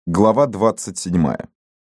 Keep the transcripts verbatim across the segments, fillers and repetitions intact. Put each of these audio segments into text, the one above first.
Глава двадцать седьмая.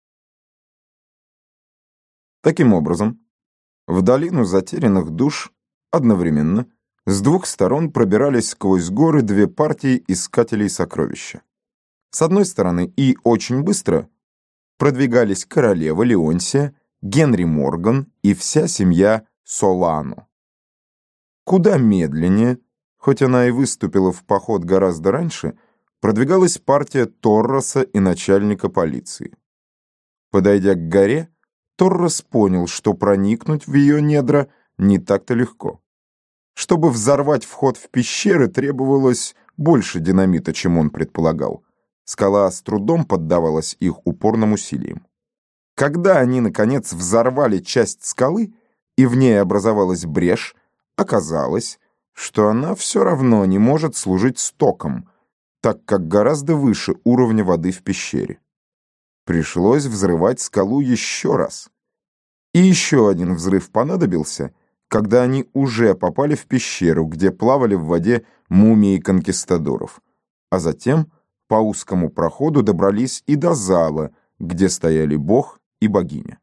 Таким образом, в долину затерянных душ одновременно с двух сторон пробирались сквозь горы две партии искателей сокровища. С одной стороны и очень быстро продвигались королева Леонсия, Генри Морган и вся семья Солано. Куда медленнее, хоть она и выступила в поход гораздо раньше, продвигалась партия Торроса и начальника полиции. Подойдя к горе, Торрос понял, что проникнуть в ее недра не так-то легко. Чтобы взорвать вход в пещеры, требовалось больше динамита, чем он предполагал. Скала с трудом поддавалась их упорным усилиям. Когда они, наконец, взорвали часть скалы, и в ней образовалась брешь, оказалось, что она все равно не может служить стоком, так как гораздо выше уровня воды в пещере. Пришлось взрывать скалу еще раз. И еще один взрыв понадобился, когда они уже попали в пещеру, где плавали в воде мумии конкистадоров, а затем по узкому проходу добрались и до зала, где стояли бог и богиня.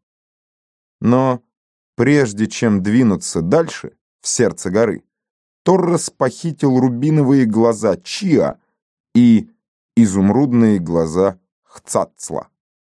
Но прежде чем двинуться дальше, в сердце горы, Торрос похитил рубиновые глаза Чиа и изумрудные глаза Хцацла.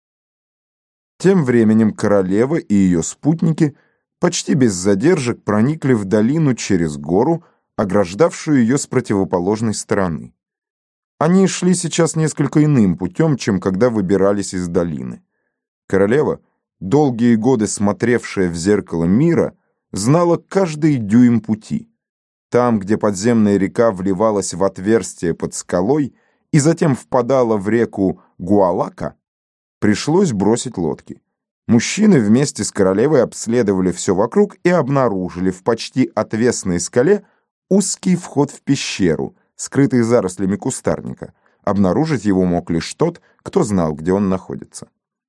Тем временем королева и ее спутники почти без задержек проникли в долину через гору, ограждавшую ее с противоположной стороны. Они шли сейчас несколько иным путем, чем когда выбирались из долины. Королева, долгие годы смотревшая в зеркало мира, знала каждый дюйм пути. Там, где подземная река вливалась в отверстие под скалой и затем впадала в реку Гуалака, пришлось бросить лодки. Мужчины вместе с королевой обследовали все вокруг и обнаружили в почти отвесной скале узкий вход в пещеру, скрытый зарослями кустарника. Обнаружить его мог лишь тот, кто знал, где он находится.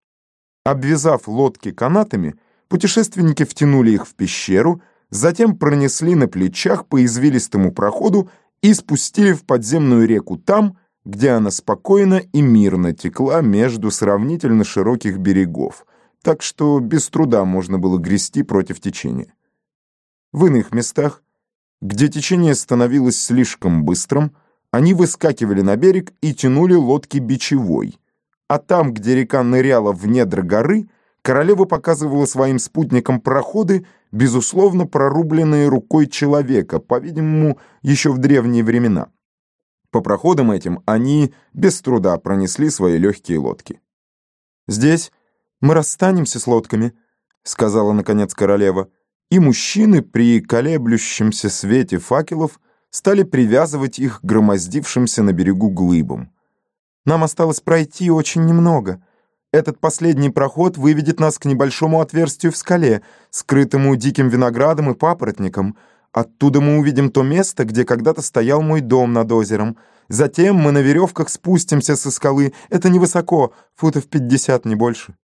Обвязав лодки канатами, путешественники втянули их в пещеру, затем пронесли на плечах по извилистому проходу и спустили в подземную реку там, где она спокойно и мирно текла между сравнительно широких берегов, так что без труда можно было грести против течения. В иных местах, где течение становилось слишком быстрым, они выскакивали на берег и тянули лодки бичевой, а там, где река ныряла в недра горы, королева показывала своим спутникам проходы, безусловно прорубленные рукой человека, по-видимому, еще в древние времена. По проходам этим они без труда пронесли свои легкие лодки. «Здесь мы расстанемся с лодками», — сказала, наконец, королева, и мужчины при колеблющемся свете факелов стали привязывать их к громоздившимся на берегу глыбам. «Нам осталось пройти очень немного. Этот последний проход выведет нас к небольшому отверстию в скале, скрытому диким виноградом и папоротником. Оттуда мы увидим то место, где когда-то стоял мой дом над озером. Затем мы на веревках спустимся со скалы. Это невысоко, футов пятьдесят, не больше».